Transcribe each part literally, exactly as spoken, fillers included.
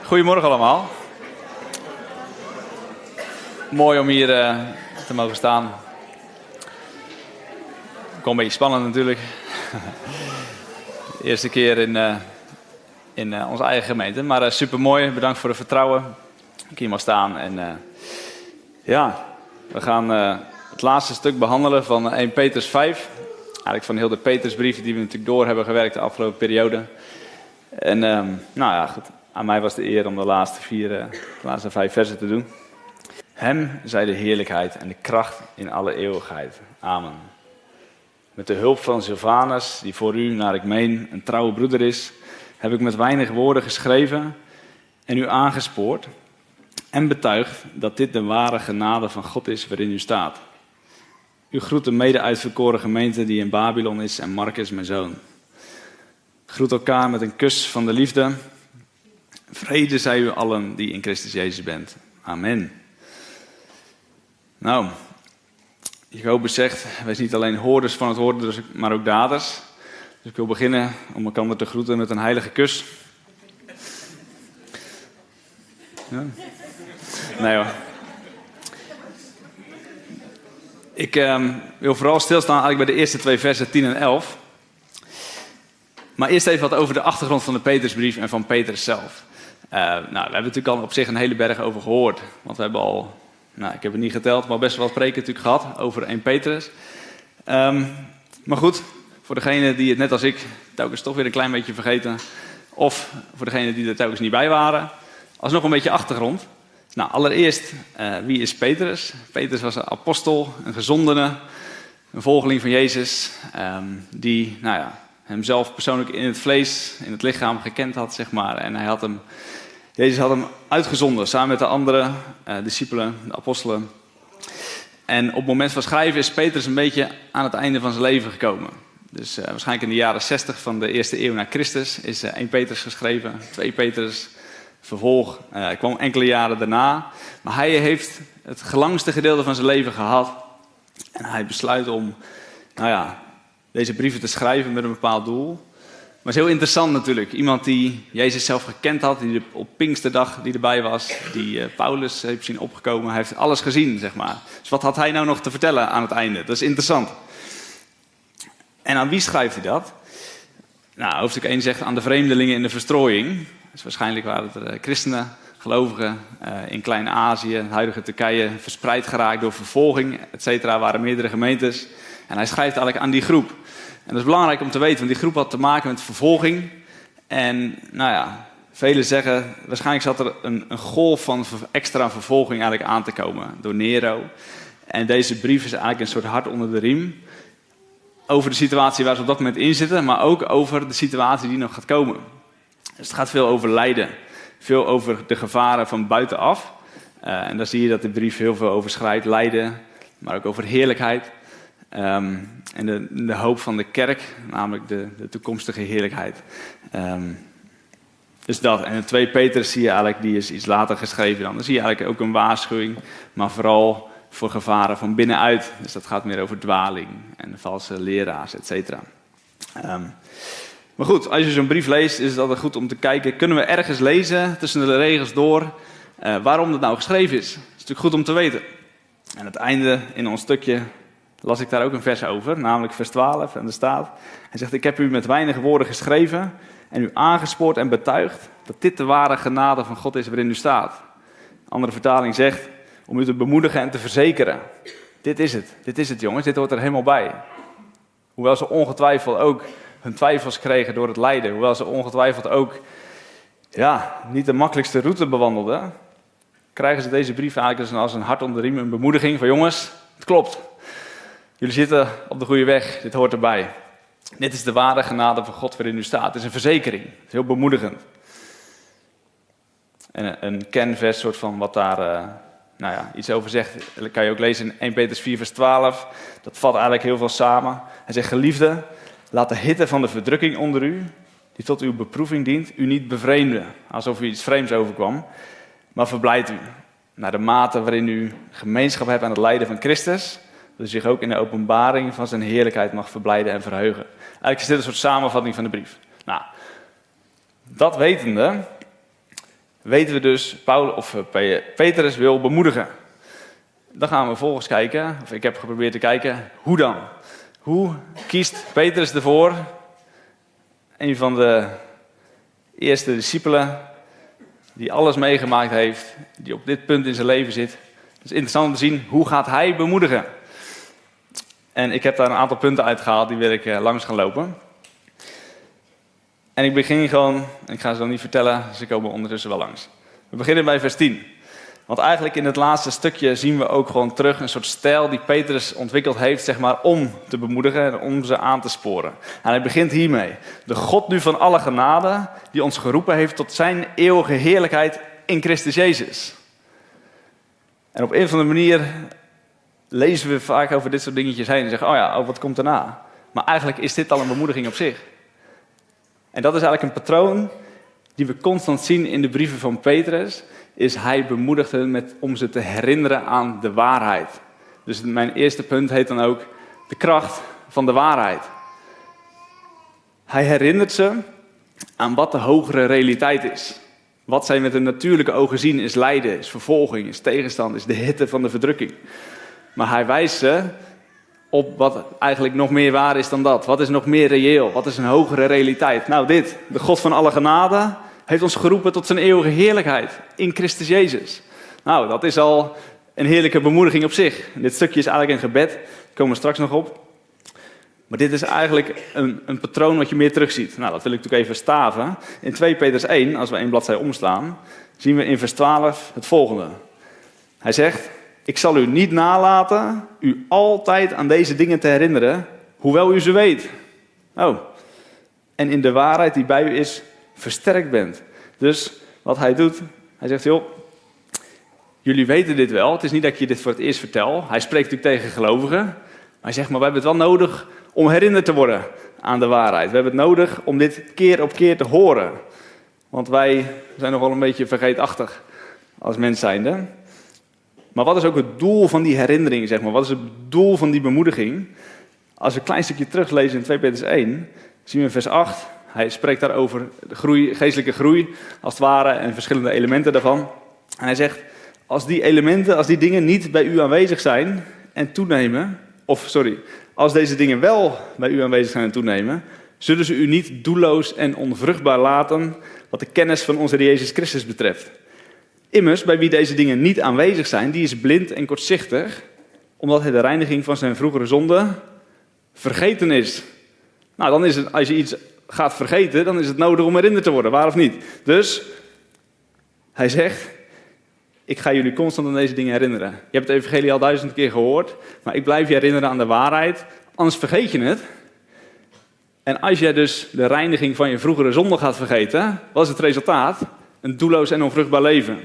Goedemorgen allemaal. Mooi om hier uh, te mogen staan. Ook een beetje spannend natuurlijk. De eerste keer in, uh, in uh, onze eigen gemeente. Maar uh, super mooi. Bedankt voor het vertrouwen. Dat ik hier mag staan. En uh, ja, we gaan uh, het laatste stuk behandelen van Eerste Petrus vijf. Eigenlijk van heel de Petrusbrief die we natuurlijk door hebben gewerkt de afgelopen periode. En um, nou ja, goed. Aan mij was de eer om de laatste vier, uh, de laatste vijf versen te doen. Hem zij de heerlijkheid en de kracht in alle eeuwigheid. Amen. Met de hulp van Silvanus, die voor u, naar ik meen, een trouwe broeder is, heb ik met weinig woorden geschreven en u aangespoord en betuigd dat dit de ware genade van God is waarin u staat. U groet de mede-uitverkoren gemeente die in Babylon is en Marcus, mijn zoon. Groet elkaar met een kus van de liefde. Vrede zij u allen die in Christus Jezus bent. Amen. Nou, Jacobus zegt, wees niet alleen hoorders van het woord, maar ook daders. Dus ik wil beginnen om elkaar te groeten met een heilige kus. Ja. Nee hoor. Ik uh, wil vooral stilstaan eigenlijk bij de eerste twee versen tien en elf. Maar eerst even wat over de achtergrond van de Petrusbrief en van Petrus zelf. Uh, nou, we hebben natuurlijk al op zich een hele berg over gehoord. Want we hebben al, nou, ik heb het niet geteld, maar best wel wat preken natuurlijk gehad over Eerste Petrus. Um, maar goed, voor degenen die het net als ik telkens toch weer een klein beetje vergeten. Of voor degenen die er telkens niet bij waren. Alsnog een beetje achtergrond. Nou, allereerst, uh, wie is Petrus? Petrus was een apostel, een gezondene, een volgeling van Jezus. Um, die, nou ja, hemzelf persoonlijk in het vlees, in het lichaam gekend had, zeg maar. En hij had hem, Jezus had hem uitgezonden, samen met de andere uh, discipelen, de apostelen. En op het moment van schrijven is Petrus een beetje aan het einde van zijn leven gekomen. Dus uh, waarschijnlijk in de jaren zestig van de eerste eeuw na Christus is uh, Eerste Petrus geschreven, Tweede Petrus, vervolg. Uh, hij kwam enkele jaren daarna. Maar hij heeft het gelangste gedeelte van zijn leven gehad. En hij besluit om, nou ja, deze brieven te schrijven met een bepaald doel. Maar het is heel interessant natuurlijk. Iemand die Jezus zelf gekend had, die op Pinksterdag die erbij was, die uh, Paulus heeft zien opgekomen. Hij heeft alles gezien, zeg maar. Dus wat had hij nou nog te vertellen aan het einde? Dat is interessant. En aan wie schrijft hij dat? Nou, hoofdstuk één zegt aan de vreemdelingen in de verstrooiing. Dus waarschijnlijk waren het uh, christenen, gelovigen uh, in Klein-Azië, het huidige Turkije, verspreid geraakt door vervolging, et cetera. Waren meerdere gemeentes. En hij schrijft eigenlijk aan die groep. En dat is belangrijk om te weten, want die groep had te maken met vervolging. En nou ja, velen zeggen, waarschijnlijk zat er een, een golf van extra vervolging eigenlijk aan te komen door Nero. En deze brief is eigenlijk een soort hart onder de riem. Over de situatie waar ze op dat moment in zitten, maar ook over de situatie die nog gaat komen. Dus het gaat veel over lijden. Veel over de gevaren van buitenaf. Uh, en daar zie je dat de brief heel veel over schrijft. Lijden, maar ook over heerlijkheid. Um, en de, de hoop van de kerk, namelijk de, de toekomstige heerlijkheid. Um, dus dat. En in Tweede Petrus zie je eigenlijk, die is iets later geschreven dan. Dan zie je eigenlijk ook een waarschuwing, maar vooral voor gevaren van binnenuit. Dus dat gaat meer over dwaling en valse leraars, et cetera. Um, maar goed, als je zo'n brief leest, is het altijd goed om te kijken, kunnen we ergens lezen, tussen de regels door, uh, waarom dat nou geschreven is. Dat is natuurlijk goed om te weten. En aan het einde in ons stukje las ik daar ook een vers over, namelijk vers twaalf, en er staat, hij zegt, ik heb u met weinige woorden geschreven en u aangespoord en betuigd dat dit de ware genade van God is waarin u staat. Een andere vertaling zegt, om u te bemoedigen en te verzekeren. Dit is het, dit is het jongens, dit hoort er helemaal bij. Hoewel ze ongetwijfeld ook hun twijfels kregen door het lijden, hoewel ze ongetwijfeld ook ja, niet de makkelijkste route bewandelden, krijgen ze deze brief eigenlijk als een hart onder de riem, een bemoediging van jongens, het klopt. Jullie zitten op de goede weg, dit hoort erbij. Dit is de ware genade van God waarin u staat. Het is een verzekering, het is heel bemoedigend. En een kenvers soort van wat daar uh, nou ja, iets over zegt, dat kan je ook lezen in Eerste Petrus vier vers twaalf. Dat vat eigenlijk heel veel samen. Hij zegt, geliefden, laat de hitte van de verdrukking onder u, die tot uw beproeving dient, u niet bevreemden. Alsof u iets vreemds overkwam, maar verblijd u. Naar de mate waarin u gemeenschap hebt aan het lijden van Christus, dat u zich ook in de openbaring van zijn heerlijkheid mag verblijden en verheugen. Eigenlijk is dit een soort samenvatting van de brief. Nou, dat wetende, weten we dus, Paul, of Petrus wil bemoedigen. Dan gaan we vervolgens kijken, of ik heb geprobeerd te kijken, hoe dan? Hoe kiest Petrus ervoor, een van de eerste discipelen, die alles meegemaakt heeft, die op dit punt in zijn leven zit. Het is interessant om te zien, hoe gaat hij bemoedigen? En ik heb daar een aantal punten uitgehaald, die wil ik uh, langs gaan lopen. En ik begin gewoon, ik ga ze dan niet vertellen, ze komen ondertussen wel langs. We beginnen bij vers tien. Want eigenlijk in het laatste stukje zien we ook gewoon terug een soort stijl die Petrus ontwikkeld heeft, zeg maar, om te bemoedigen en om ze aan te sporen. En hij begint hiermee. De God nu van alle genade, die ons geroepen heeft tot zijn eeuwige heerlijkheid in Christus Jezus. En op een of andere manier lezen we vaak over dit soort dingetjes heen en zeggen, oh ja, oh, wat komt daarna? Maar eigenlijk is dit al een bemoediging op zich. En dat is eigenlijk een patroon die we constant zien in de brieven van Petrus, is hij bemoedigt hen met, om ze te herinneren aan de waarheid. Dus mijn eerste punt heet dan ook de kracht van de waarheid. Hij herinnert ze aan wat de hogere realiteit is. Wat zij met hun natuurlijke ogen zien is lijden, is vervolging, is tegenstand, is de hitte van de verdrukking. Maar hij wijst ze op wat eigenlijk nog meer waar is dan dat. Wat is nog meer reëel? Wat is een hogere realiteit? Nou dit, de God van alle genade heeft ons geroepen tot zijn eeuwige heerlijkheid in Christus Jezus. Nou, dat is al een heerlijke bemoediging op zich. Dit stukje is eigenlijk een gebed, daar komen we straks nog op. Maar dit is eigenlijk een, een patroon wat je meer terugziet. Nou, dat wil ik natuurlijk even staven. In twee Petrus één, als we één bladzijde omslaan, zien we in vers twaalf het volgende. Hij zegt, ik zal u niet nalaten u altijd aan deze dingen te herinneren, hoewel u ze weet. Oh, en in de waarheid die bij u is, versterkt bent. Dus wat hij doet, hij zegt, joh, jullie weten dit wel. Het is niet dat ik je dit voor het eerst vertel. Hij spreekt natuurlijk tegen gelovigen. Maar hij zegt, maar we hebben het wel nodig om herinnerd te worden aan de waarheid. We hebben het nodig om dit keer op keer te horen. Want wij zijn nogal een beetje vergeetachtig als mens zijnde. Maar wat is ook het doel van die herinnering, zeg maar? Wat is het doel van die bemoediging? Als we een klein stukje teruglezen in twee Petrus één, zien we in vers acht... Hij spreekt daar over de groei, geestelijke groei, als het ware, en verschillende elementen daarvan. En hij zegt, als die elementen, als die dingen niet bij u aanwezig zijn en toenemen, of sorry, als deze dingen wel bij u aanwezig zijn en toenemen, zullen ze u niet doelloos en onvruchtbaar laten wat de kennis van onze Jezus Christus betreft. Immers, bij wie deze dingen niet aanwezig zijn, die is blind en kortzichtig, omdat hij de reiniging van zijn vroegere zonde vergeten is. Nou, dan is het, als je iets gaat vergeten, dan is het nodig om herinnerd te worden, waar of niet? Dus, hij zegt, ik ga jullie constant aan deze dingen herinneren. Je hebt het evangelie al duizend keer gehoord, maar ik blijf je herinneren aan de waarheid, anders vergeet je het. En als jij dus de reiniging van je vroegere zonde gaat vergeten, wat is het resultaat? Een doelloos en onvruchtbaar leven.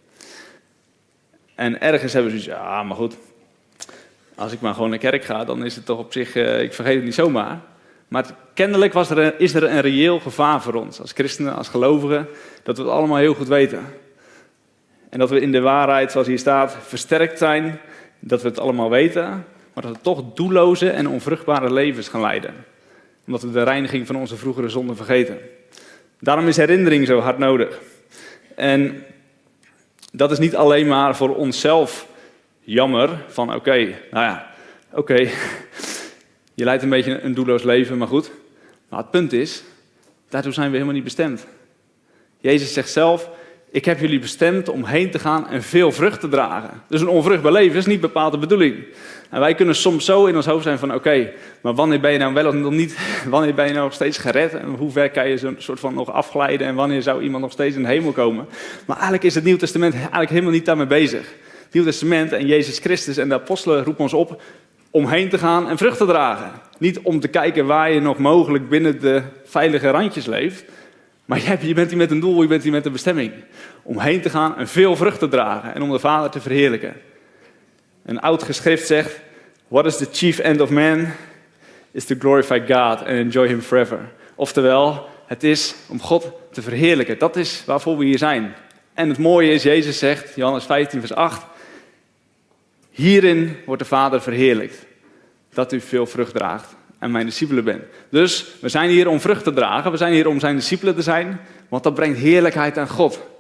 En ergens hebben ze zoiets, ja, maar goed, als ik maar gewoon naar kerk ga, dan is het toch op zich, uh, ik vergeet het niet zomaar. Maar kennelijk was er een, is er een reëel gevaar voor ons, als christenen, als gelovigen, dat we het allemaal heel goed weten. En dat we in de waarheid, zoals hier staat, versterkt zijn, dat we het allemaal weten, maar dat we toch doelloze en onvruchtbare levens gaan leiden. Omdat we de reiniging van onze vroegere zonden vergeten. Daarom is herinnering zo hard nodig. En dat is niet alleen maar voor onszelf jammer, van oké, okay, nou ja, oké, okay, je leidt een beetje een doelloos leven, maar goed. Maar het punt is, daartoe zijn we helemaal niet bestemd. Jezus zegt zelf, ik heb jullie bestemd om heen te gaan en veel vrucht te dragen. Dus een onvruchtbaar leven is niet bepaald de bedoeling. En wij kunnen soms zo in ons hoofd zijn van oké, okay, maar wanneer ben je nou wel of nog niet, wanneer ben je nou nog steeds gered? En hoe ver kan je zo'n soort van nog afglijden en wanneer zou iemand nog steeds in de hemel komen? Maar eigenlijk is het Nieuw Testament eigenlijk helemaal niet daarmee bezig. Het Nieuw Testament en Jezus Christus en de apostelen roepen ons op om heen te gaan en vrucht te dragen. Niet om te kijken waar je nog mogelijk binnen de veilige randjes leeft. Maar je bent hier met een doel, je bent hier met een bestemming. Om heen te gaan en veel vrucht te dragen en om de Vader te verheerlijken. Een oud geschrift zegt, what is the chief end of man? Is to glorify God and enjoy him forever. Oftewel, het is om God te verheerlijken. Dat is waarvoor we hier zijn. En het mooie is, Jezus zegt, Johannes vijftien vers acht, hierin wordt de Vader verheerlijkt, dat u veel vrucht draagt en mijn discipelen bent. Dus we zijn hier om vrucht te dragen, we zijn hier om zijn discipelen te zijn, want dat brengt heerlijkheid aan God.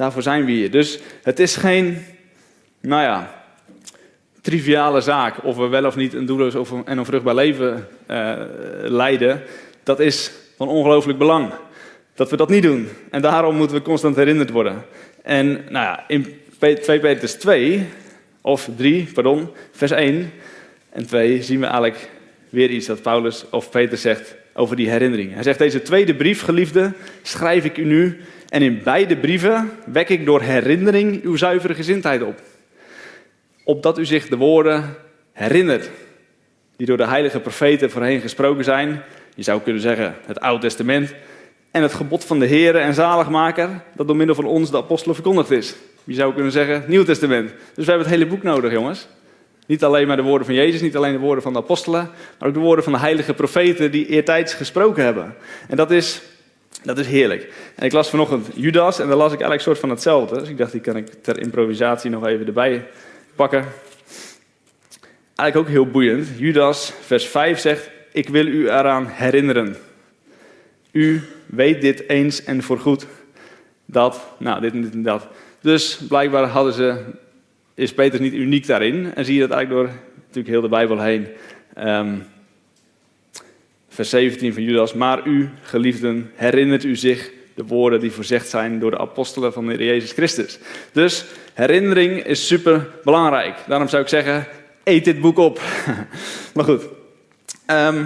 Daarvoor zijn we hier. Dus het is geen, nou ja, triviale zaak of we wel of niet een doelloos of een, en een vruchtbaar leven uh, leiden. Dat is van ongelooflijk belang. Dat we dat niet doen. En daarom moeten we constant herinnerd worden. En nou ja, in twee Petrus twee, of drie, pardon, vers één en twee zien we eigenlijk weer iets dat Paulus of Petrus zegt over die herinnering. Hij zegt, deze tweede brief, geliefde, schrijf ik u nu. En in beide brieven wek ik door herinnering uw zuivere gezindheid op. Opdat u zich de woorden herinnert, die door de heilige profeten voorheen gesproken zijn. Je zou kunnen zeggen het Oude Testament. En het gebod van de Heere en zaligmaker, dat door middel van ons de apostelen verkondigd is. Je zou kunnen zeggen het Nieuw Testament. Dus we hebben het hele boek nodig, jongens. Niet alleen maar de woorden van Jezus, niet alleen de woorden van de apostelen, maar ook de woorden van de heilige profeten die eertijds gesproken hebben. En dat is, dat is heerlijk. En ik las vanochtend Judas en daar las ik eigenlijk een soort van hetzelfde. Dus ik dacht, die kan ik ter improvisatie nog even erbij pakken. Eigenlijk ook heel boeiend. Judas, vers vijf zegt, ik wil u eraan herinneren. U weet dit eens en voorgoed. Dat, nou, dit en dit en dat. Dus blijkbaar hadden ze, is Petrus niet uniek daarin. En zie je dat eigenlijk door natuurlijk heel de Bijbel heen. Um, vers zeventien van Judas. Maar u, geliefden, herinnert u zich de woorden die voorzegd zijn door de apostelen van de Heer Jezus Christus. Dus herinnering is super belangrijk. Daarom zou ik zeggen, eet dit boek op. Maar goed. Um,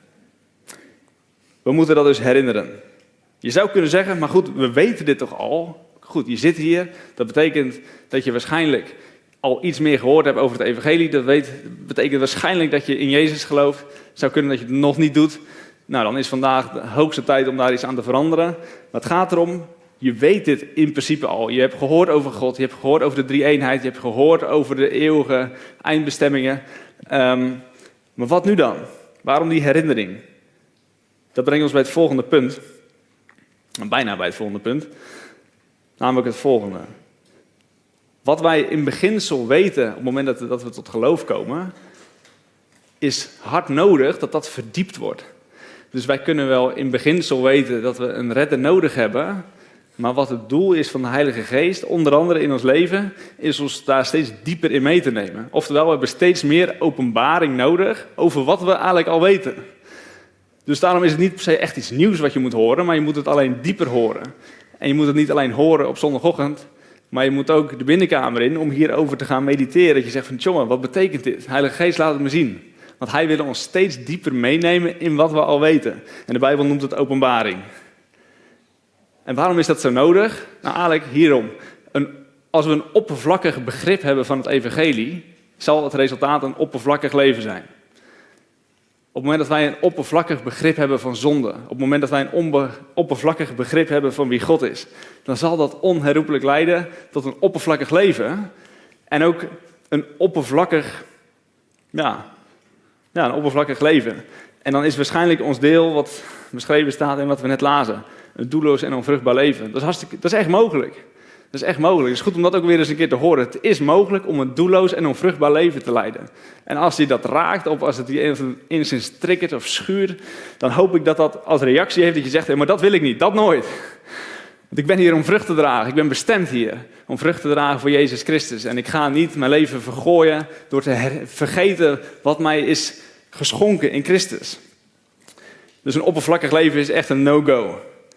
we moeten dat dus herinneren. Je zou kunnen zeggen, maar goed, we weten dit toch al. Goed, je zit hier. Dat betekent dat je waarschijnlijk al iets meer gehoord hebt over het evangelie. Dat weet, betekent waarschijnlijk dat je in Jezus gelooft. Het zou kunnen dat je het nog niet doet. Nou, dan is vandaag de hoogste tijd om daar iets aan te veranderen. Maar het gaat erom, je weet dit in principe al. Je hebt gehoord over God, je hebt gehoord over de drie-eenheid, je hebt gehoord over de eeuwige eindbestemmingen. Um, maar wat nu dan? Waarom die herinnering? Dat brengt ons bij het volgende punt. Bijna bij het volgende punt. Namelijk het volgende. Wat wij in beginsel weten op het moment dat we, dat we tot geloof komen, is hard nodig dat dat verdiept wordt. Dus wij kunnen wel in beginsel weten dat we een redder nodig hebben, maar wat het doel is van de Heilige Geest, onder andere in ons leven, is ons daar steeds dieper in mee te nemen. Oftewel, we hebben steeds meer openbaring nodig over wat we eigenlijk al weten. Dus daarom is het niet per se echt iets nieuws wat je moet horen, maar je moet het alleen dieper horen. En je moet het niet alleen horen op zondagochtend, maar je moet ook de binnenkamer in om hierover te gaan mediteren. Dat je zegt van, tjonge, wat betekent dit? Heilige Geest, laat het me zien. Want hij wil ons steeds dieper meenemen in wat we al weten. En de Bijbel noemt het openbaring. En waarom is dat zo nodig? Nou, eigenlijk hierom. Een, als we een oppervlakkig begrip hebben van het evangelie, zal het resultaat een oppervlakkig leven zijn. Op het moment dat wij een oppervlakkig begrip hebben van zonde, op het moment dat wij een onbe, oppervlakkig begrip hebben van wie God is, dan zal dat onherroepelijk leiden tot een oppervlakkig leven en ook een oppervlakkig, ja, ja, een oppervlakkig leven. En dan is waarschijnlijk ons deel wat beschreven staat in wat we net lazen, een doelloos en onvruchtbaar leven. Dat is, hartstikke, dat is echt mogelijk. Dat is echt mogelijk. Het is goed om dat ook weer eens een keer te horen. Het is mogelijk om een doelloos en onvruchtbaar leven te leiden. En als je dat raakt, of als het je enigszins triggert of schuurt, dan hoop ik dat dat als reactie heeft dat je zegt, hey, maar dat wil ik niet, dat nooit. Want ik ben hier om vrucht te dragen. Ik ben bestemd hier om vrucht te dragen voor Jezus Christus. En ik ga niet mijn leven vergooien door te her- vergeten wat mij is geschonken in Christus. Dus een oppervlakkig leven is echt een no-go.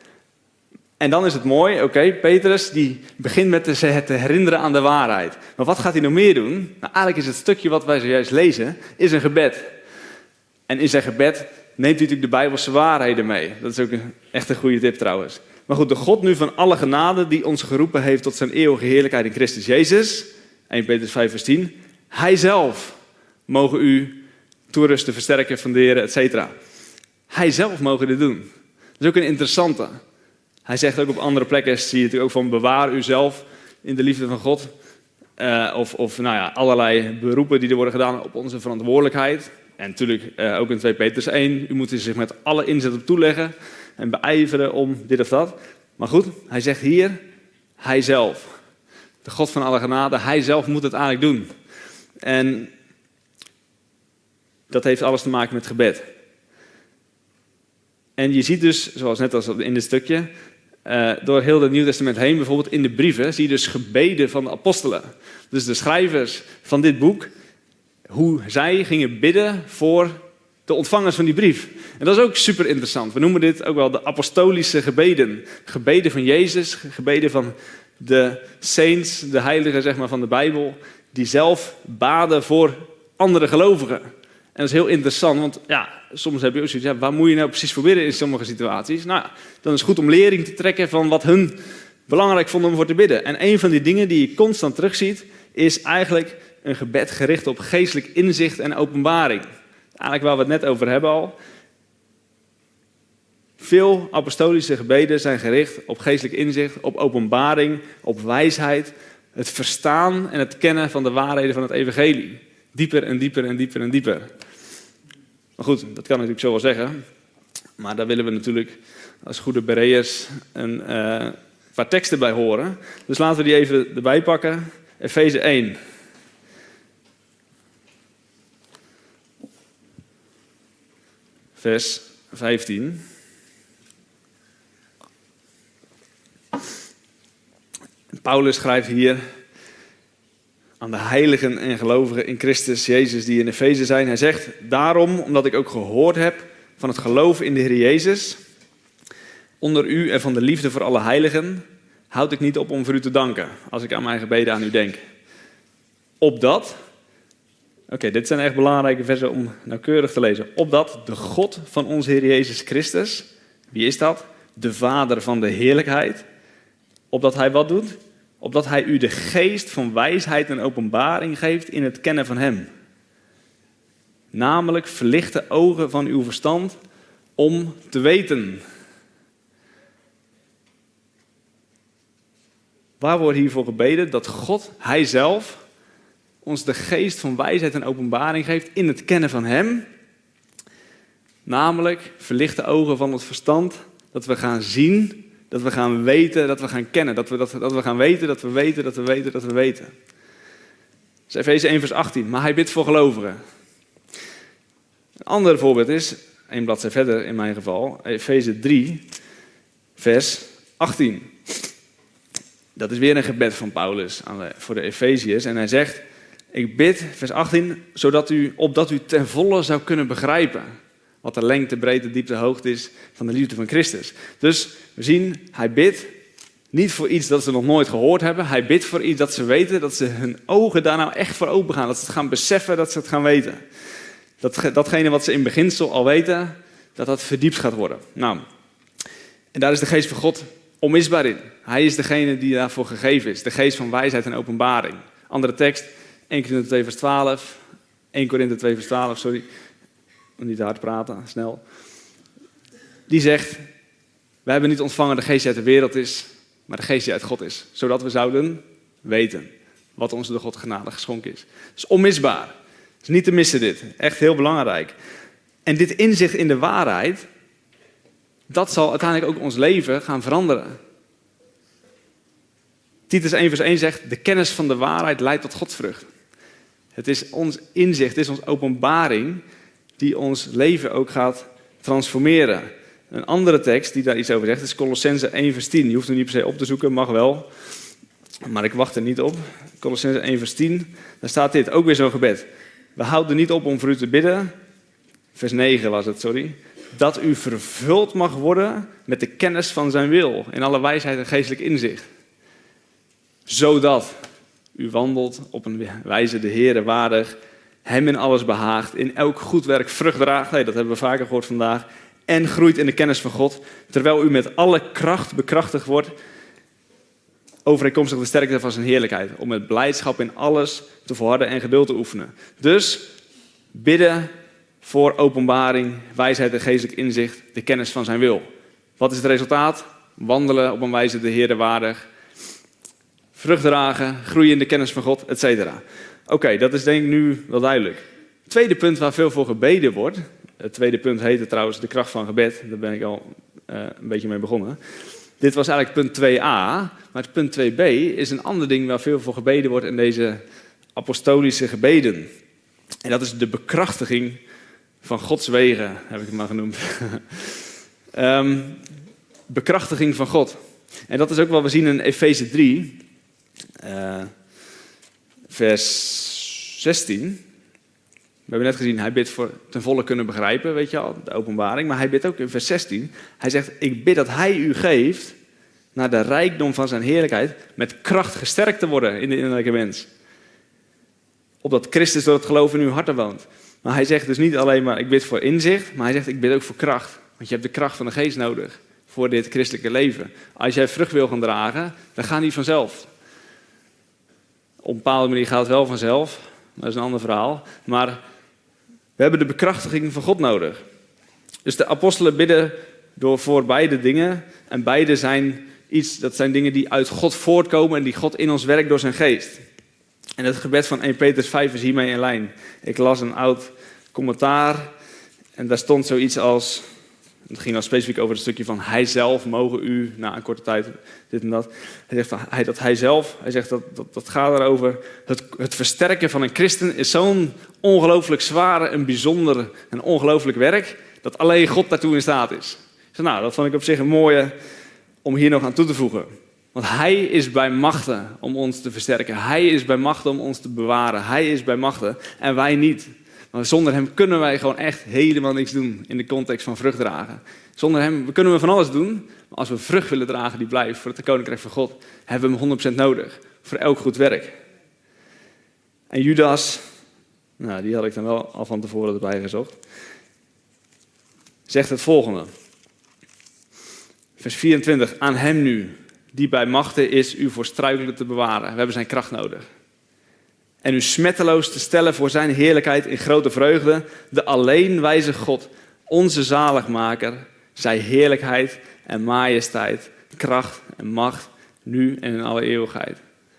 En dan is het mooi, oké, okay, Petrus die begint met te, te herinneren aan de waarheid. Maar wat gaat hij nog meer doen? Nou, eigenlijk is het stukje wat wij zojuist lezen, is een gebed. En in zijn gebed neemt hij natuurlijk de Bijbelse waarheden mee. Dat is ook een, echt een goede tip trouwens. Maar goed, de God nu van alle genade die ons geroepen heeft tot zijn eeuwige heerlijkheid in Christus Jezus, Eerste Petrus vijf vers tien, hij zelf mogen u toerusten, versterken, funderen, et cetera. Hij zelf mogen dit doen. Dat is ook een interessante. Hij zegt ook op andere plekken, zie je natuurlijk ook van bewaar uzelf in de liefde van God. Uh, of of nou ja, allerlei beroepen die er worden gedaan op onze verantwoordelijkheid. En natuurlijk uh, ook in twee Petrus één, u moet zich met alle inzet op toeleggen en beijveren om dit of dat. Maar goed, hij zegt hier, hij zelf. De God van alle genade, hij zelf moet het eigenlijk doen. En dat heeft alles te maken met gebed. En je ziet dus, zoals net als in dit stukje, uh, door heel het Nieuw Testament heen. Bijvoorbeeld in de brieven zie je dus gebeden van de apostelen. Dus de schrijvers van dit boek, hoe zij gingen bidden voor de ontvangers van die brief. En dat is ook super interessant. We noemen dit ook wel de apostolische gebeden. Gebeden van Jezus, gebeden van de saints, de heiligen zeg maar, van de Bijbel, die zelf baden voor andere gelovigen. En dat is heel interessant, want ja, soms heb je ook zoiets, ja, waar moet je nou precies voor bidden in sommige situaties? Nou, dan is het goed om lering te trekken van wat hun belangrijk vonden om voor te bidden. En een van die dingen die je constant terugziet, is eigenlijk een gebed gericht op geestelijk inzicht en openbaring. Eigenlijk waar we het net over hebben al. Veel apostolische gebeden zijn gericht op geestelijk inzicht, op openbaring, op wijsheid, het verstaan en het kennen van de waarheden van het evangelie. Dieper en dieper en dieper en dieper. Maar goed, dat kan ik natuurlijk zo wel zeggen. Maar daar willen we natuurlijk als goede Bereërs een uh, paar teksten bij horen. Dus laten we die even erbij pakken. Efeze één. Vers vijftien. Paulus schrijft hier aan de heiligen en gelovigen in Christus Jezus die in Efeze zijn. Hij zegt, daarom, omdat ik ook gehoord heb van het geloof in de Heer Jezus, onder u en van de liefde voor alle heiligen, houd ik niet op om voor u te danken, als ik aan mijn gebeden aan u denk. Opdat, oké, okay, dit zijn echt belangrijke versen om nauwkeurig te lezen. Opdat de God van onze Heer Jezus Christus, wie is dat? De Vader van de heerlijkheid. Opdat hij wat doet? Opdat hij u de geest van wijsheid en openbaring geeft in het kennen van hem. Namelijk verlicht de ogen van uw verstand om te weten. Waar wordt hiervoor gebeden? Dat God, hij zelf, ons de geest van wijsheid en openbaring geeft in het kennen van hem. Namelijk verlicht de ogen van het verstand, dat we gaan zien, dat we gaan weten, dat we gaan kennen. Dat we, dat, dat we gaan weten, dat we weten, dat we weten, dat we weten. Dat is Efeze één vers achttien. Maar hij bidt voor gelovigen. Een ander voorbeeld is, één bladzij verder in mijn geval, Efeze drie vers achttien. Dat is weer een gebed van Paulus aan de, voor de Efeziërs. En hij zegt, ik bid, vers achttien, zodat u, opdat u ten volle zou kunnen begrijpen wat de lengte, breedte, diepte, hoogte is van de liefde van Christus. Dus we zien, hij bidt niet voor iets dat ze nog nooit gehoord hebben. Hij bidt voor iets dat ze weten, dat ze hun ogen daar nou echt voor open gaan. Dat ze het gaan beseffen, dat ze het gaan weten. Dat, datgene wat ze in beginsel al weten, dat dat verdiept gaat worden. Nou, en daar is de geest van God onmisbaar in. Hij is degene die daarvoor gegeven is. De geest van wijsheid en openbaring. Andere tekst, Eerste Korinthe twee vers twaalf. Eerste Korinthe twee vers twaalf, sorry. Niet te hard praten, snel. Die zegt, wij hebben niet ontvangen de geest die uit de wereld is, maar de geest die uit God is. Zodat we zouden weten wat ons door God genade geschonken is. Het is onmisbaar. Het is niet te missen dit. Echt heel belangrijk. En dit inzicht in de waarheid, dat zal uiteindelijk ook ons leven gaan veranderen. Titus één vers één zegt, de kennis van de waarheid leidt tot godsvrucht. Het is ons inzicht, het is onze openbaring die ons leven ook gaat transformeren. Een andere tekst die daar iets over zegt is Kolossenzen één vers tien. Je hoeft hem niet per se op te zoeken, mag wel. Maar ik wacht er niet op. Kolossenzen één vers tien. Daar staat dit, ook weer zo'n gebed. We houden niet op om voor u te bidden. Vers negen was het, sorry. Dat u vervuld mag worden met de kennis van zijn wil. In alle wijsheid en geestelijk inzicht. Zodat u wandelt op een wijze de Heere waardig, hem in alles behaagt, in elk goed werk vrucht draagt, hey, dat hebben we vaker gehoord vandaag, en groeit in de kennis van God, terwijl u met alle kracht bekrachtigd wordt, overeenkomstig de sterkte van zijn heerlijkheid, om met blijdschap in alles te volharden en geduld te oefenen. Dus bidden voor openbaring, wijsheid en geestelijk inzicht, de kennis van zijn wil. Wat is het resultaat? Wandelen op een wijze de Heere waardig, vrucht dragen, groeien in de kennis van God, et cetera. Oké, okay, dat is denk ik nu wel duidelijk. Het tweede punt waar veel voor gebeden wordt. Het tweede punt heette trouwens de kracht van gebed. Daar ben ik al uh, een beetje mee begonnen. Dit was eigenlijk punt twee a. Maar het punt twee b is een ander ding waar veel voor gebeden wordt in deze apostolische gebeden. En dat is de bekrachtiging van Gods wegen, heb ik het maar genoemd. um, bekrachtiging van God. En dat is ook wat we zien in Efeze drie, uh, vers zestien. We hebben net gezien, hij bidt voor ten volle kunnen begrijpen, weet je al, de openbaring. Maar hij bidt ook in vers zestien. Hij zegt, ik bid dat hij u geeft naar de rijkdom van zijn heerlijkheid, met kracht gesterkt te worden in de innerlijke mens. Opdat Christus door het geloof in uw harten woont. Maar hij zegt dus niet alleen maar, ik bid voor inzicht, maar hij zegt, ik bid ook voor kracht. Want je hebt de kracht van de geest nodig voor dit christelijke leven. Als jij vrucht wil gaan dragen, dan gaat niet vanzelf. Op een bepaalde manier gaat het wel vanzelf, dat is een ander verhaal. Maar we hebben de bekrachtiging van God nodig. Dus de apostelen bidden door voor beide dingen. En beide zijn iets, dat zijn dingen die uit God voortkomen en die God in ons werkt door zijn geest. En het gebed van eerste Petrus vijf is hiermee in lijn. Ik las een oud commentaar en daar stond zoiets als, het ging dan specifiek over het stukje van hij zelf mogen u, na een korte tijd, dit en dat. Hij zegt hij, dat hij zelf, hij zegt dat, dat, dat gaat erover, het, het versterken van een christen is zo'n ongelooflijk zware en bijzonder en ongelooflijk werk, dat alleen God daartoe in staat is. Dus nou, dat vond ik op zich een mooie om hier nog aan toe te voegen. Want hij is bij machten om ons te versterken. Hij is bij machten om ons te bewaren. Hij is bij machten en wij niet. Want zonder hem kunnen wij gewoon echt helemaal niks doen in de context van vrucht dragen. Zonder hem kunnen we van alles doen. Maar als we vrucht willen dragen die blijft voor het koninkrijk van God, hebben we hem honderd procent nodig. Voor elk goed werk. En Judas, nou die had ik dan wel al van tevoren erbij gezocht, zegt het volgende. Vers vierentwintig. Aan hem nu, die bij machten is u voor struikelen te bewaren. We hebben zijn kracht nodig. En u smetteloos te stellen voor zijn heerlijkheid in grote vreugde. De alleen wijze God, onze zaligmaker, zij heerlijkheid en majesteit, kracht en macht, nu en in alle eeuwigheid.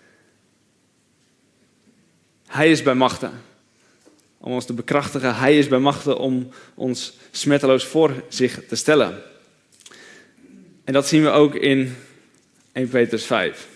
Hij is bij machten om ons te bekrachtigen. Hij is bij machten om ons smetteloos voor zich te stellen. En dat zien we ook in eerste Petrus vijf.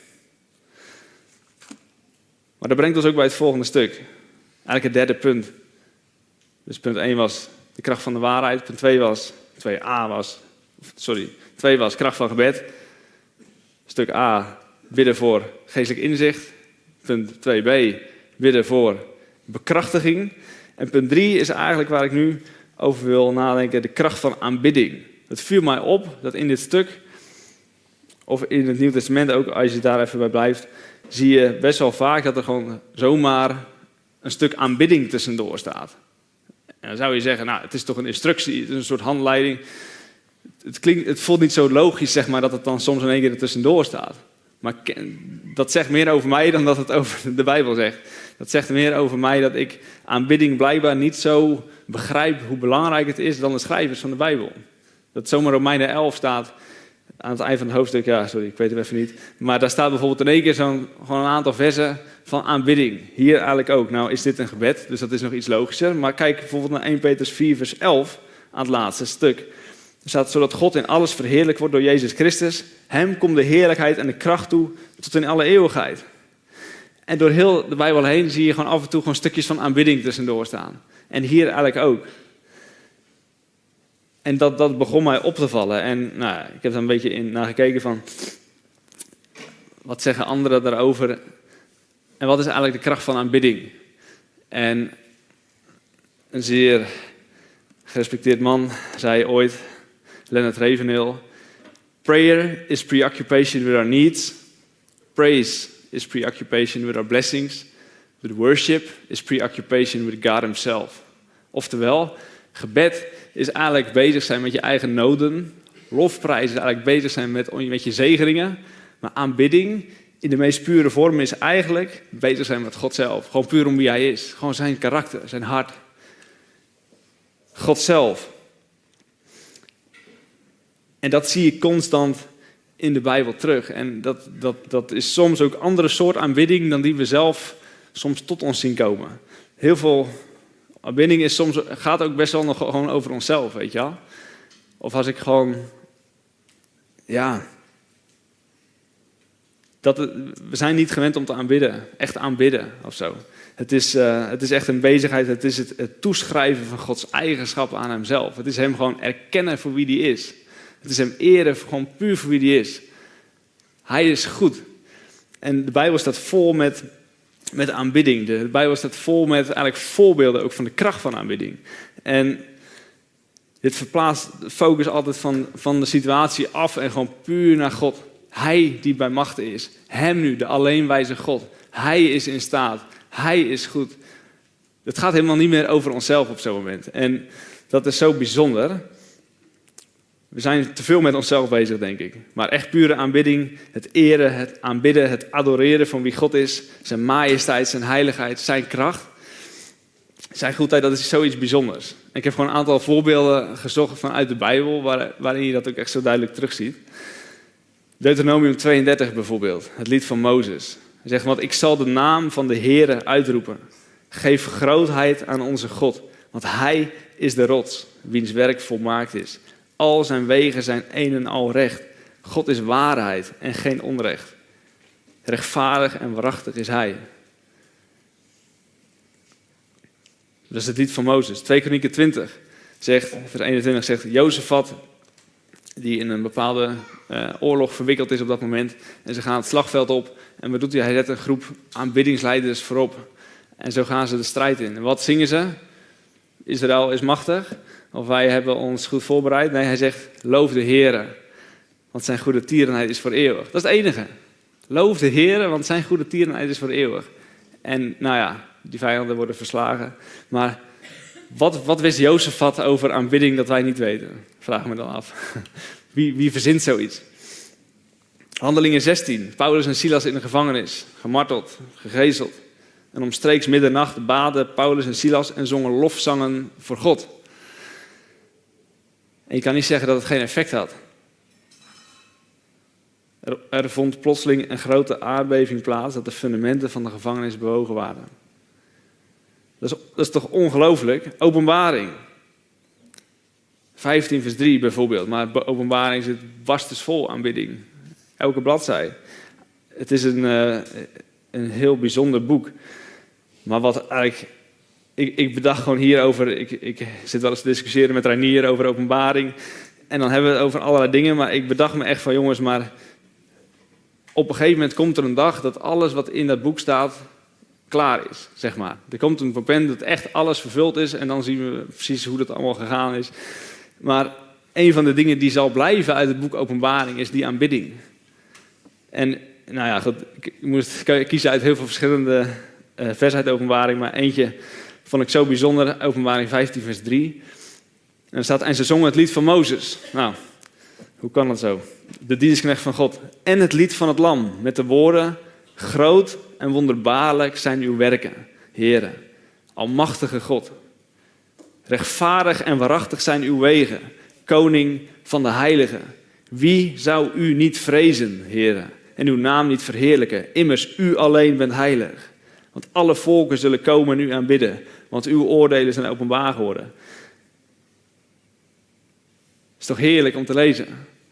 Maar dat brengt ons ook bij het volgende stuk. Eigenlijk het derde punt. Dus punt één was de kracht van de waarheid. Punt twee was, twee a was, sorry, twee was kracht van gebed. Stuk A, bidden voor geestelijk inzicht. Punt twee b, bidden voor bekrachtiging. En punt drie is eigenlijk waar ik nu over wil nadenken, de kracht van aanbidding. Het viel mij op dat in dit stuk, of in het Nieuw Testament ook, als je daar even bij blijft, zie je best wel vaak dat er gewoon zomaar een stuk aanbidding tussendoor staat. En dan zou je zeggen, nou, het is toch een instructie, het is een soort handleiding. Het, klinkt, het voelt niet zo logisch, zeg maar, dat het dan soms in één keer er tussendoor staat. Maar dat zegt meer over mij dan dat het over de Bijbel zegt. Dat zegt meer over mij dat ik aanbidding blijkbaar niet zo begrijp hoe belangrijk het is dan de schrijvers van de Bijbel. Dat zomaar Romeinen elf staat aan het eind van het hoofdstuk, ja, sorry, ik weet het even niet. Maar daar staat bijvoorbeeld in één keer zo'n, gewoon een aantal versen van aanbidding. Hier eigenlijk ook. Nou is dit een gebed, dus dat is nog iets logischer. Maar kijk bijvoorbeeld naar eerste Petrus vier vers elf, aan het laatste stuk. Er staat, zodat God in alles verheerlijkt wordt door Jezus Christus. Hem komt de heerlijkheid en de kracht toe tot in alle eeuwigheid. En door heel de Bijbel heen zie je gewoon af en toe gewoon stukjes van aanbidding tussendoor staan. En hier eigenlijk ook. En dat, dat begon mij op te vallen. En nou, ik heb er een beetje in naar gekeken van, wat zeggen anderen daarover? En wat is eigenlijk de kracht van aanbidding? En een zeer gerespecteerd man zei ooit, Leonard Ravenhill, prayer is preoccupation with our needs. Praise is preoccupation with our blessings. But worship is preoccupation with God himself. Oftewel, gebed is eigenlijk bezig zijn met je eigen noden. Lofprijs is eigenlijk bezig zijn met, met je zegeningen. Maar aanbidding in de meest pure vorm is eigenlijk bezig zijn met God zelf. Gewoon puur om wie hij is. Gewoon zijn karakter, zijn hart. God zelf. En dat zie je constant in de Bijbel terug. En dat, dat, dat is soms ook een andere soort aanbidding dan die we zelf soms tot ons zien komen. Heel veel aanbidding is soms, gaat ook best wel nog gewoon over onszelf, weet je wel. Of als ik gewoon, ja, dat het, we zijn niet gewend om te aanbidden, echt aanbidden of zo. Het is, uh, het is echt een bezigheid, het is het, het toeschrijven van Gods eigenschappen aan hemzelf. Het is hem gewoon erkennen voor wie hij is. Het is hem eren gewoon puur voor wie hij is. Hij is goed. En de Bijbel staat vol met, met aanbidding. De, de Bijbel staat vol met eigenlijk voorbeelden ook van de kracht van aanbidding. En dit verplaatst de focus altijd van, van de situatie af en gewoon puur naar God. Hij die bij machten is. Hem nu, de alleenwijze God. Hij is in staat. Hij is goed. Het gaat helemaal niet meer over onszelf op zo'n moment. En dat is zo bijzonder. We zijn te veel met onszelf bezig, denk ik. Maar echt pure aanbidding, het eren, het aanbidden, het adoreren van wie God is. Zijn majesteit, zijn heiligheid, zijn kracht. Zijn goedheid, dat is zoiets bijzonders. Ik heb gewoon een aantal voorbeelden gezocht vanuit de Bijbel, waar, waarin je dat ook echt zo duidelijk terugziet. Deuteronomium tweeëndertig bijvoorbeeld, het lied van Mozes. Hij zegt, want ik zal de naam van de Heere uitroepen. Geef grootheid aan onze God, want Hij is de rots, wiens werk volmaakt is. Al zijn wegen zijn een en al recht. God is waarheid en geen onrecht. Rechtvaardig en waarachtig is Hij. Dat is het lied van Mozes. twee Kronieken twintig zegt, vers eenentwintig zegt, Jozefat, die in een bepaalde uh, oorlog verwikkeld is op dat moment. En ze gaan het slagveld op. En wat doet hij? Hij zet een groep aanbiddingsleiders voorop. En zo gaan ze de strijd in. En wat zingen ze? Israël is machtig. Of wij hebben ons goed voorbereid. Nee, hij zegt, loof de Heere. Want zijn goede tierenheid is voor eeuwig. Dat is het enige. Loof de Heere, want zijn goede tierenheid is voor eeuwig. En nou ja, die vijanden worden verslagen. Maar wat, wat wist Jozefat over aanbidding dat wij niet weten? Vraag me dan af. Wie, wie verzint zoiets? Handelingen zestien. Paulus en Silas in de gevangenis. Gemarteld, gegezeld. En omstreeks middernacht baden Paulus en Silas en zongen lofzangen voor God. En je kan niet zeggen dat het geen effect had. Er, er vond plotseling een grote aardbeving plaats dat de fundamenten van de gevangenis bewogen waren. Dat is, dat is toch ongelooflijk? Openbaring. vijftien vers drie bijvoorbeeld. Maar Openbaring zit barstens vol aanbidding. Elke bladzij. Het is een, uh, een heel bijzonder boek. Maar wat eigenlijk... Ik, ik bedacht gewoon hierover... Ik, ik zit wel eens te discussiëren met Reinier over Openbaring. En dan hebben we het over allerlei dingen. Maar ik bedacht me echt van jongens, maar... Op een gegeven moment komt er een dag dat alles wat in dat boek staat... klaar is, zeg maar. Er komt een moment dat echt alles vervuld is... en dan zien we precies hoe dat allemaal gegaan is. Maar een van de dingen die zal blijven uit het boek Openbaring... is die aanbidding. En nou ja, goed, ik moest kiezen uit heel veel verschillende uh, versen uit Openbaring... maar eentje vond ik zo bijzonder, Openbaring vijftien vers drie. En er staat, en ze zongen het lied van Mozes. Nou, hoe kan dat zo? De dienstknecht van God. En het lied van het lam, met de woorden... Groot en wonderbaarlijk zijn uw werken, Heere, almachtige God. Rechtvaardig en waarachtig zijn uw wegen, koning van de heiligen. Wie zou u niet vrezen, Heere, en uw naam niet verheerlijken? Immers, u alleen bent heilig. Want alle volken zullen komen en u aanbidden, want uw oordelen zijn openbaar geworden. Het is toch heerlijk om te lezen?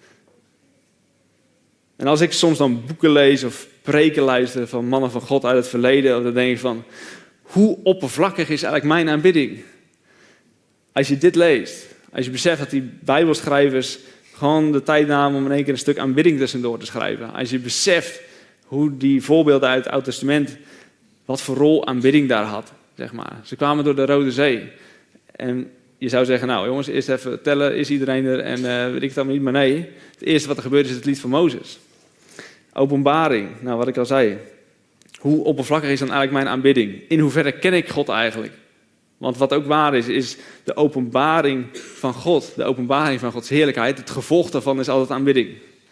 En als ik soms dan boeken lees of preken luister van mannen van God uit het verleden, dan denk ik van, hoe oppervlakkig is eigenlijk mijn aanbidding? Als je dit leest, als je beseft dat die Bijbelschrijvers gewoon de tijd namen om in één keer een stuk aanbidding tussendoor te schrijven. Als je beseft hoe die voorbeelden uit het Oude Testament, wat voor rol aanbidding daar had, zeg maar. Ze kwamen door de Rode Zee. En je zou zeggen, nou jongens, eerst even tellen, is iedereen er en uh, weet ik het allemaal niet. Maar nee, het eerste wat er gebeurt is het lied van Mozes. Openbaring, nou wat ik al zei. Hoe oppervlakkig is dan eigenlijk mijn aanbidding? In hoeverre ken ik God eigenlijk? Want wat ook waar is, is de openbaring van God. De openbaring van Gods heerlijkheid. Het gevolg daarvan is altijd aanbidding.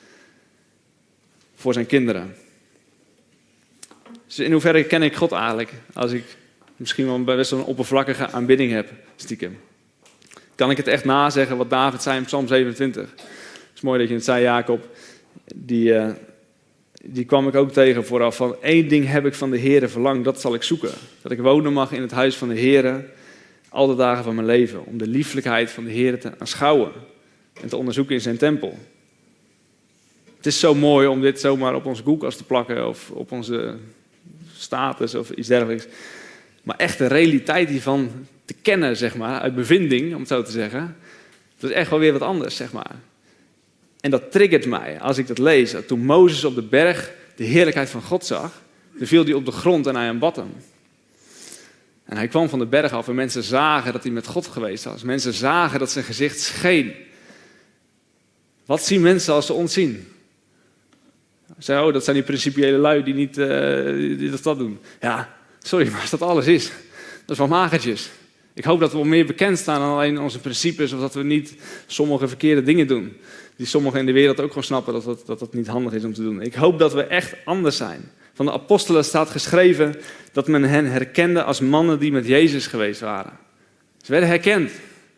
Voor zijn kinderen. Dus in hoeverre ken ik God eigenlijk? Als ik misschien wel best wel een oppervlakkige aanbidding heb, stiekem. Kan ik het echt nazeggen wat David zei in Psalm zevenentwintig? Het is mooi dat je het zei, Jacob. Die, uh, die kwam ik ook tegen vooraf. Van één ding heb ik van de Heere verlangd, dat zal ik zoeken. Dat ik wonen mag in het huis van de Heere, al de dagen van mijn leven. Om de lieflijkheid van de Heere te aanschouwen. En te onderzoeken in zijn tempel. Het is zo mooi om dit zomaar op onze koelkast te plakken. Of op onze status of iets dergelijks. Maar echt de realiteit hiervan te kennen, zeg maar, uit bevinding, om het zo te zeggen. Dat is echt wel weer wat anders, zeg maar. En dat triggert mij als ik dat lees. Toen Mozes op de berg de heerlijkheid van God zag, dan viel hij op de grond en hij aanbad hem. En hij kwam van de berg af en mensen zagen dat hij met God geweest was. Mensen zagen dat zijn gezicht scheen. Wat zien mensen als ze ons zien? Ze zeggen, oh, dat zijn die principiële lui die niet uh, die dat, dat doen. Ja, sorry, maar als dat alles is, dat is wel magertjes. Ik hoop dat we wel meer bekend staan dan alleen onze principes, of dat we niet sommige verkeerde dingen doen. Die sommigen in de wereld ook gewoon snappen dat dat, dat dat niet handig is om te doen. Ik hoop dat we echt anders zijn. Van de apostelen staat geschreven dat men hen herkende als mannen die met Jezus geweest waren. Ze werden herkend.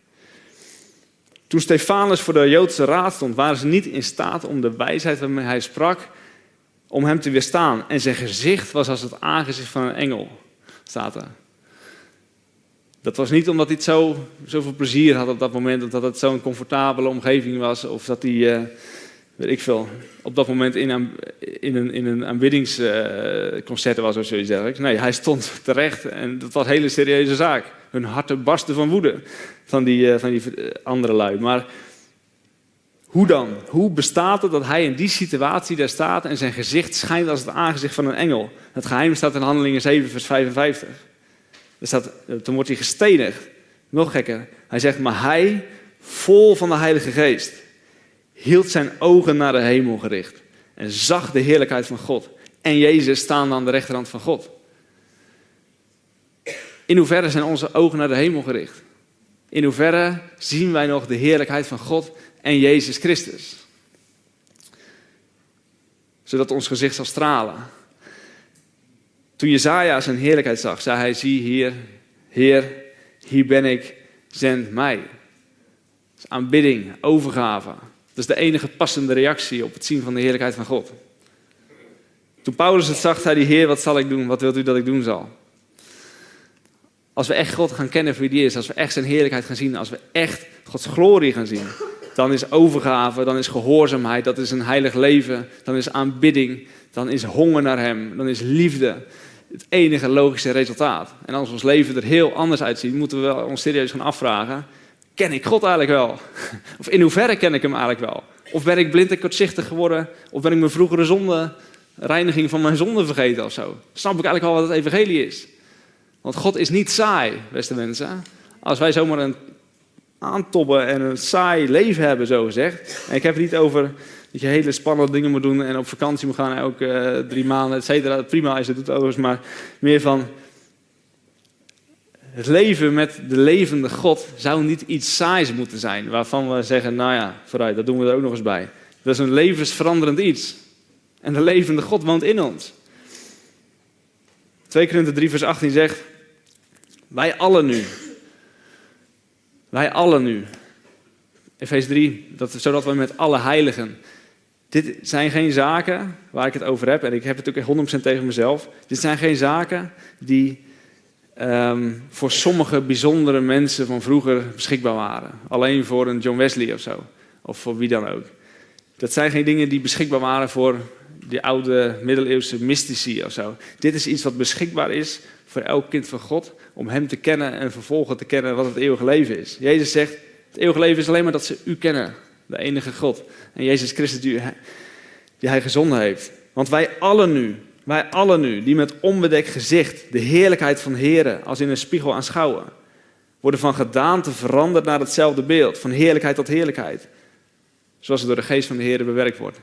Toen Stefanus voor de Joodse raad stond, waren ze niet in staat om de wijsheid waarmee hij sprak, om hem te weerstaan. En zijn gezicht was als het aangezicht van een engel, staat er. Dat was niet omdat hij het zo, zoveel plezier had op dat moment, of dat het zo'n comfortabele omgeving was, of dat hij, uh, weet ik veel, op dat moment in, een, in een, in een aanbiddingsconcert uh, was of zoiets dergelijks. Nee, hij stond terecht en dat was een hele serieuze zaak. Hun harten barsten van woede van die, uh, van die andere lui. Maar hoe dan? Hoe bestaat het dat hij in die situatie daar staat en zijn gezicht schijnt als het aangezicht van een engel? Het geheim staat in Handelingen zeven vers vijfenvijftig. Er staat, toen wordt hij gestenigd. Nog gekker. Hij zegt, maar hij, vol van de Heilige Geest, hield zijn ogen naar de hemel gericht en zag de heerlijkheid van God. En Jezus staande aan de rechterhand van God. In hoeverre zijn onze ogen naar de hemel gericht? In hoeverre zien wij nog de heerlijkheid van God en Jezus Christus? Zodat ons gezicht zal stralen. Toen Jesaja zijn heerlijkheid zag, zei hij, zie hier, Heer, hier ben ik, zend mij. Dat is aanbidding, overgave. Dat is de enige passende reactie op het zien van de heerlijkheid van God. Toen Paulus het zag, zei hij, Heer, wat zal ik doen? Wat wilt u dat ik doen zal? Als we echt God gaan kennen voor wie die is, als we echt zijn heerlijkheid gaan zien, als we echt Gods glorie gaan zien, dan is overgave, dan is gehoorzaamheid, dat is een heilig leven, dan is aanbidding, dan is honger naar hem, dan is liefde het enige logische resultaat. En als ons leven er heel anders uitziet, moeten we ons serieus gaan afvragen, ken ik God eigenlijk wel? Of in hoeverre ken ik hem eigenlijk wel? Of ben ik blind en kortzichtig geworden? Of ben ik mijn vroegere zonde, reiniging van mijn zonde vergeten of zo? Snap ik eigenlijk al wat het evangelie is? Want God is niet saai, beste mensen. Als wij zomaar een aantobben en een saai leven hebben, zo gezegd. En ik heb het niet over dat je hele spannende dingen moet doen en op vakantie moet gaan, elke uh, drie maanden, et cetera. Prima is het, doet overigens, maar meer van het leven met de levende God zou niet iets saais moeten zijn, waarvan we zeggen, nou ja, vooruit, dat doen we er ook nog eens bij. Dat is een levensveranderend iets. En de levende God woont in ons. twee Korinther drie vers achttien zegt, wij allen nu, wij allen nu, Efeze drie, dat, zodat we met alle heiligen, dit zijn geen zaken waar ik het over heb, en ik heb het ook echt honderd procent tegen mezelf, dit zijn geen zaken die um, voor sommige bijzondere mensen van vroeger beschikbaar waren. Alleen voor een John Wesley of zo, of voor wie dan ook. Dat zijn geen dingen die beschikbaar waren voor die oude middeleeuwse mystici of zo. Dit is iets wat beschikbaar is voor elk kind van God, om hem te kennen en vervolgens te kennen wat het eeuwige leven is. Jezus zegt, het eeuwige leven is alleen maar dat ze u kennen, de enige God. En Jezus Christus die, die hij gezonden heeft. Want wij allen nu, wij allen nu, die met onbedekt gezicht de heerlijkheid van Here als in een spiegel aanschouwen, worden van gedaante veranderd naar hetzelfde beeld, van heerlijkheid tot heerlijkheid. Zoals het door de geest van de Here bewerkt wordt.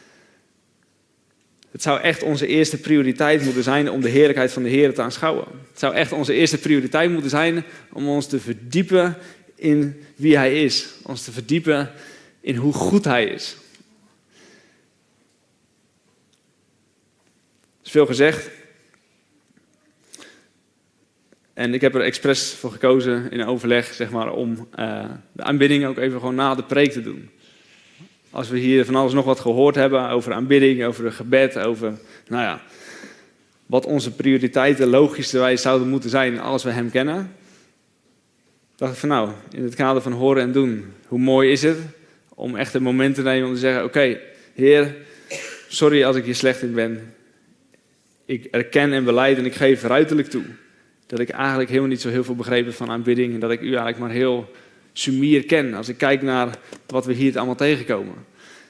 Het zou echt onze eerste prioriteit moeten zijn om de heerlijkheid van de Heer te aanschouwen. Het zou echt onze eerste prioriteit moeten zijn om ons te verdiepen in wie Hij is. Ons te verdiepen in hoe goed Hij is. Er is veel gezegd. En ik heb er expres voor gekozen in overleg, zeg maar, om uh, de aanbidding ook even gewoon na de preek te doen. Als we hier van alles nog wat gehoord hebben over aanbidding, over het gebed, over, nou ja, wat onze prioriteiten logischerwijs zouden moeten zijn als we hem kennen. Dacht ik van nou, in het kader van horen en doen, hoe mooi is het om echt een moment te nemen om te zeggen, oké, okay, Heer, sorry als ik hier slecht in ben. Ik erken en belijd en ik geef ruiterlijk toe dat ik eigenlijk helemaal niet zo heel veel begrepen van aanbidding en dat ik u eigenlijk maar heel sumier ken als ik kijk naar wat we hier allemaal tegenkomen.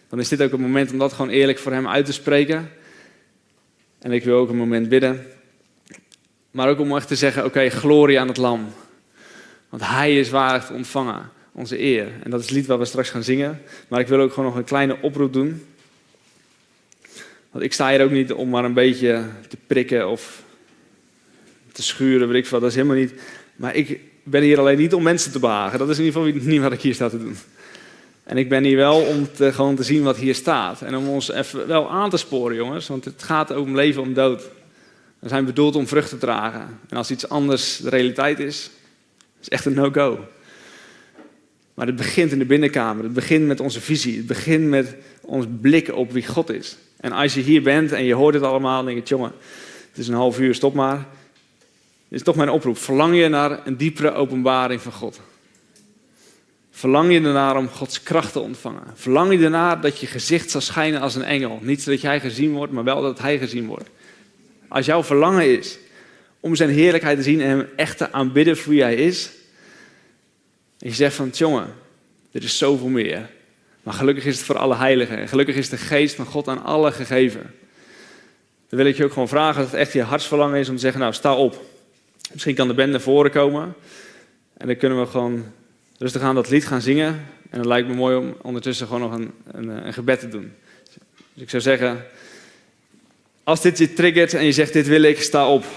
dan is dit ook een moment om dat gewoon eerlijk voor hem uit te spreken. En ik wil ook een moment bidden. Maar ook om echt te zeggen, oké, okay, glorie aan het lam. Want hij is waardig te ontvangen, onze eer. En dat is het lied wat we straks gaan zingen. Maar ik wil ook gewoon nog een kleine oproep doen. Want ik sta hier ook niet om maar een beetje te prikken of te schuren, weet ik veel. Dat is helemaal niet. Maar ik ben hier alleen niet om mensen te behagen. Dat is in ieder geval niet wat ik hier sta te doen. En ik ben hier wel om te, gewoon te zien wat hier staat. En om ons even wel aan te sporen, jongens. Want het gaat ook om leven, om dood. We zijn bedoeld om vrucht te dragen. En als iets anders de realiteit is, is het echt een no-go. Maar het begint in de binnenkamer. Het begint met onze visie. Het begint met ons blik op wie God is. En als je hier bent en je hoort het allemaal, dan denk je, jongen, het is een half uur, stop maar. Dit is toch mijn oproep. Verlang je naar een diepere openbaring van God? Verlang je ernaar om Gods kracht te ontvangen? Verlang je ernaar dat je gezicht zal schijnen als een engel? Niet zodat jij gezien wordt, maar wel dat hij gezien wordt. Als jouw verlangen is om zijn heerlijkheid te zien en hem echt te aanbidden voor wie hij is. En je zegt van, jongen, er is zoveel meer. Maar gelukkig is het voor alle heiligen. En gelukkig is de geest van God aan alle gegeven. Dan wil ik je ook gewoon vragen dat het echt je hartsverlangen is om te zeggen, nou sta op. Misschien kan de band naar voren komen. En dan kunnen we gewoon rustig aan dat lied gaan zingen. En het lijkt me mooi om ondertussen gewoon nog een, een, een gebed te doen. Dus ik zou zeggen, als dit je triggert en je zegt dit wil ik, sta op.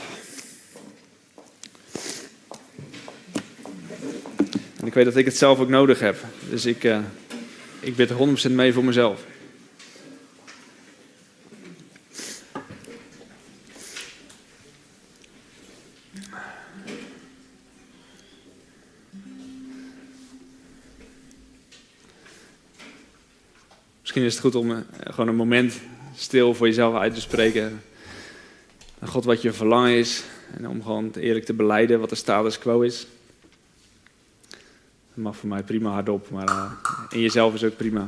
En ik weet dat ik het zelf ook nodig heb. Dus ik, uh, ik bid er honderd procent mee voor mezelf. Misschien is het goed om uh, gewoon een moment stil voor jezelf uit te spreken. Aan God wat je verlangen is. En om gewoon eerlijk te belijden wat de status quo is. Dat mag voor mij prima hardop, maar uh, in jezelf is ook prima.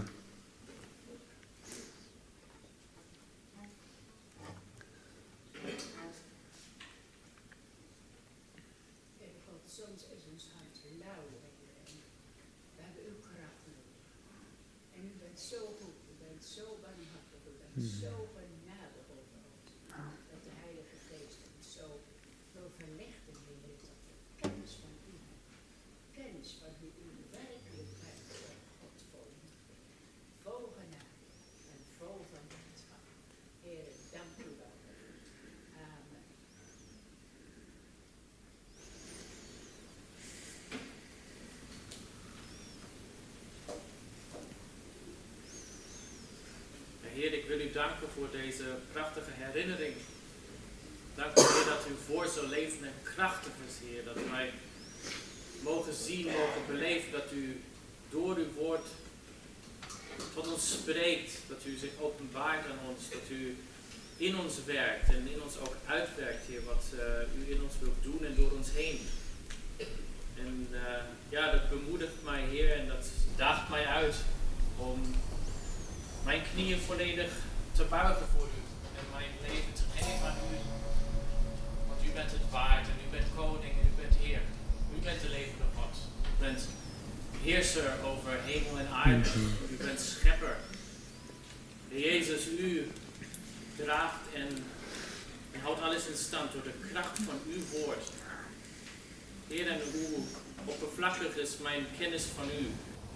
Heer, ik wil u danken voor deze prachtige herinnering. Dank u, Heer, dat u voor zo levend en krachtig is, Heer. Dat wij mogen zien, mogen beleven dat u door uw woord tot ons spreekt. Dat u zich openbaart aan ons. Dat u in ons werkt en in ons ook uitwerkt, Heer, wat uh, u in ons wilt doen en door ons heen. En uh, ja, dat bemoedigt mij, Heer, en dat daagt mij uit om mijn knieën volledig te buigen voor u en mijn leven te geven aan u. Want u bent het waard en u bent koning en u bent Heer. U bent de levende God. U bent heerser over hemel en aarde. U bent schepper. De Jezus, u draagt en, en houdt alles in stand door de kracht van uw woord. Heer, en hoe oppervlakkig is mijn kennis van u.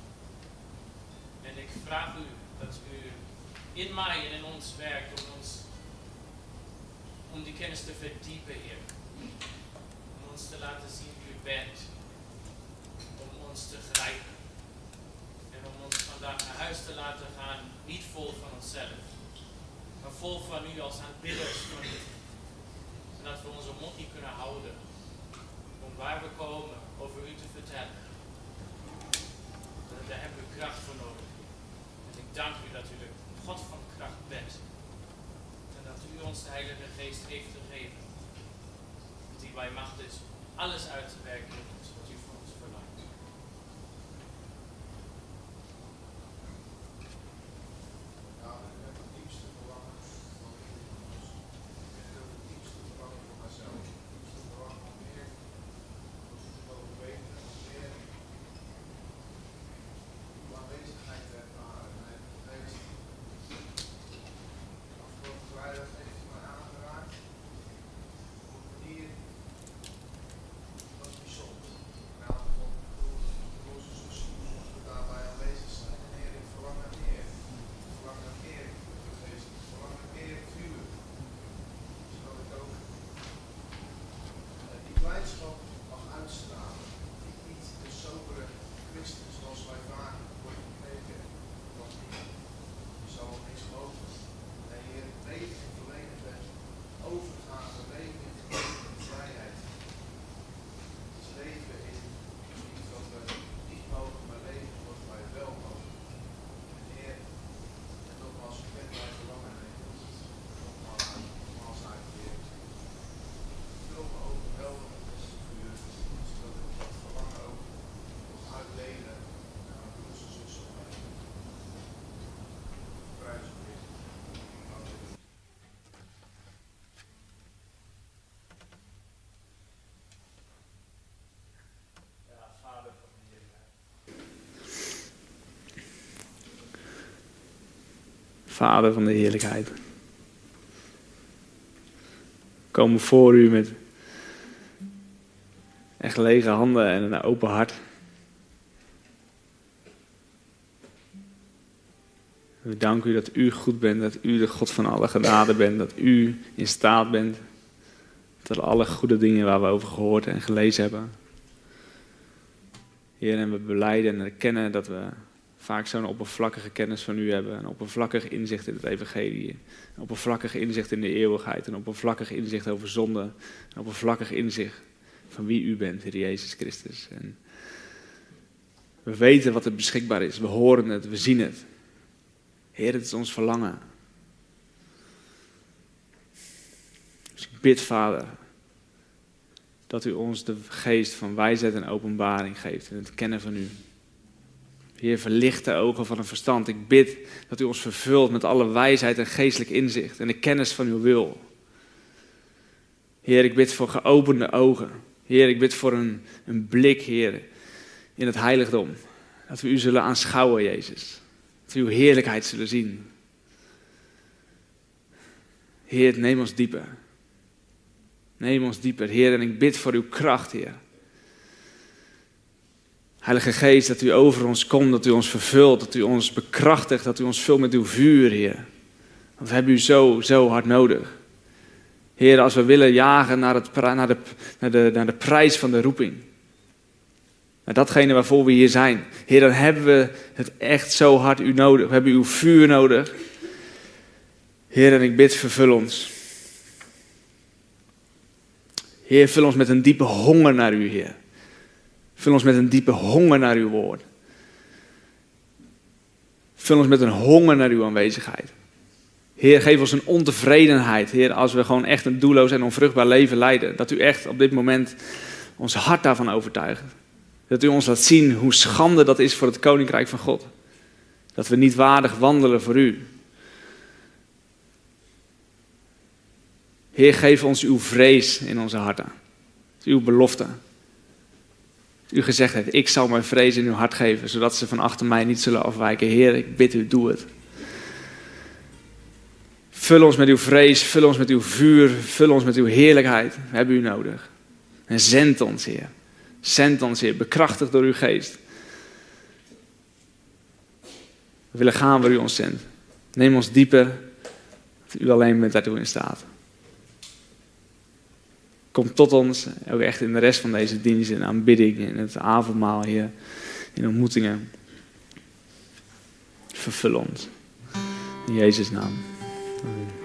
En ik vraag u dat u in mij en in ons werkt om ons, om die kennis te verdiepen, Heer. Om ons te laten zien wie u bent. Om ons te grijpen. En om ons vandaag naar huis te laten gaan, niet vol van onszelf. Maar vol van u als aanbidders van u. En dat we onze mond niet kunnen houden. Om waar we komen over u te vertellen. Daar hebben we kracht voor nodig. Ik dank u dat u de God van kracht bent. En dat u ons de Heilige Geest heeft gegeven. Die bij macht is alles uit te werken in ons wat u van ons verlangt. Ja, ik heb het diepste verlangen van u. Ik heb het diepste verlangen voor mijzelf. Het diepste verlangen van meer. Dat ik het mogen weten. Meer uw aanwezigheid te ervaren. Heilige Geest. Vader van de heerlijkheid. We komen voor u met echt lege handen en een open hart. We danken u dat u goed bent, dat u de God van alle genade bent, dat u in staat bent tot alle goede dingen waar we over gehoord en gelezen hebben. Heer, en we belijden en erkennen dat we vaak zo'n oppervlakkige kennis van u hebben, een oppervlakkig inzicht in het evangelie, een oppervlakkig inzicht in de eeuwigheid, een oppervlakkig inzicht over zonde, een oppervlakkig inzicht van wie u bent, Heer Jezus Christus. En we weten wat er beschikbaar is, we horen het, we zien het. Heer, het is ons verlangen. Dus ik bid, Vader, dat u ons de geest van wijsheid en openbaring geeft in het kennen van u. Heer, verlicht de ogen van het verstand. Ik bid dat u ons vervult met alle wijsheid en geestelijk inzicht en de kennis van uw wil. Heer, ik bid voor geopende ogen. Heer, ik bid voor een, een blik, Heer, in het heiligdom. Dat we u zullen aanschouwen, Jezus. Dat we uw heerlijkheid zullen zien. Heer, neem ons dieper. Neem ons dieper, Heer, en ik bid voor uw kracht, Heer. Heilige Geest, dat u over ons komt, dat u ons vervult, dat u ons bekrachtigt, dat u ons vult met uw vuur, Heer. Want we hebben u zo, zo hard nodig. Heer, als we willen jagen naar, het, naar, de, naar, de, naar de prijs van de roeping. Naar datgene waarvoor we hier zijn. Heer, dan hebben we het echt zo hard u nodig. We hebben uw vuur nodig. Heer, en ik bid, vervul ons. Heer, vul ons met een diepe honger naar u, Heer. Vul ons met een diepe honger naar uw woord. Vul ons met een honger naar uw aanwezigheid. Heer, geef ons een ontevredenheid, Heer, als we gewoon echt een doelloos en onvruchtbaar leven leiden. Dat u echt op dit moment ons hart daarvan overtuigt. Dat u ons laat zien hoe schande dat is voor het Koninkrijk van God. Dat we niet waardig wandelen voor u. Heer, geef ons uw vrees in onze harten. Uw belofte. U gezegd heeft, ik zal mijn vrees in uw hart geven, zodat ze van achter mij niet zullen afwijken. Heer, ik bid u, doe het. Vul ons met uw vrees, vul ons met uw vuur, vul ons met uw heerlijkheid. We hebben u nodig. En zend ons, Heer. Zend ons, Heer, bekrachtigd door uw geest. We willen gaan waar u ons zendt. Neem ons dieper, dat u alleen bent daartoe in staat. Kom tot ons, ook echt in de rest van deze dienst, in aanbidding, in het avondmaal, Heer, in ontmoetingen. Vervul ons. In Jezus' naam. Amen.